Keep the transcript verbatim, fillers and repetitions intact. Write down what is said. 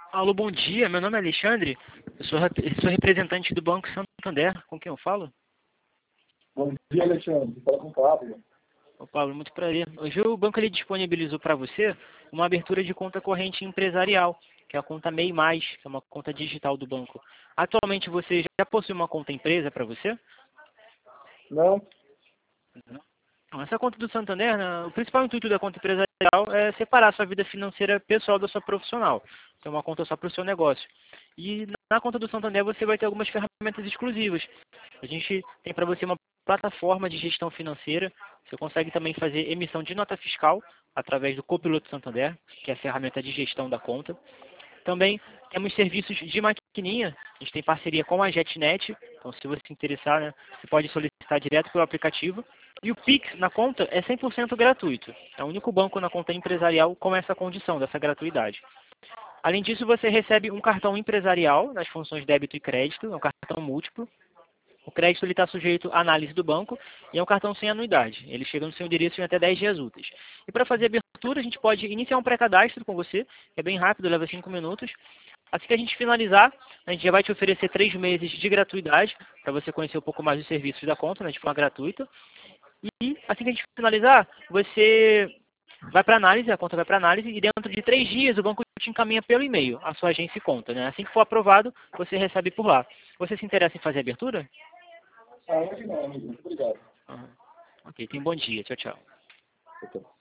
Alô, bom dia. Meu nome é Alexandre. Eu sou, rep- sou representante do Banco Santander. Com quem eu falo? Bom dia, Alexandre. Fala com o Pablo. Ô, Paulo, muito prazer. Hoje o banco ele disponibilizou para você uma abertura de conta corrente empresarial, que é a conta MEI Mais, que é uma conta digital do banco. Atualmente você já possui uma conta empresa para você? Não? Não, essa conta do Santander, né, o principal intuito da conta empresarial é separar a sua vida financeira pessoal da sua profissional. Ter uma conta só para o seu negócio. E na conta do Santander você vai ter algumas ferramentas exclusivas. A gente tem para você uma plataforma de gestão financeira. Você consegue também fazer emissão de nota fiscal através do Copiloto Santander, que é a ferramenta de gestão da conta. Também temos serviços de maquininha. A gente tem parceria com a JetNet. Então, se você se interessar, né, você pode solicitar direto pelo aplicativo. E o Pix na conta é cem por cento gratuito. É o único banco na conta empresarial com essa condição, dessa gratuidade. Além disso, você recebe um cartão empresarial nas funções débito e crédito, é um cartão múltiplo. O crédito está sujeito à análise do banco e é um cartão sem anuidade. Ele chega no seu endereço em até dez dias úteis. E para fazer a abertura, a gente pode iniciar um pré-cadastro com você, que é bem rápido, leva cinco minutos. Assim que a gente finalizar, a gente já vai te oferecer três meses de gratuidade para você conhecer um pouco mais dos serviços da conta, né, de forma gratuita. E assim que a gente finalizar, você vai para análise, a conta vai para análise e dentro de três dias o banco te encaminha pelo e-mail a sua agência e conta. Né? Assim que for aprovado, você recebe por lá. Você se interessa em fazer a abertura? Ah, hoje não, amigo. Muito obrigado. Aham. Ok, tem um bom dia. Tchau, tchau. Ok.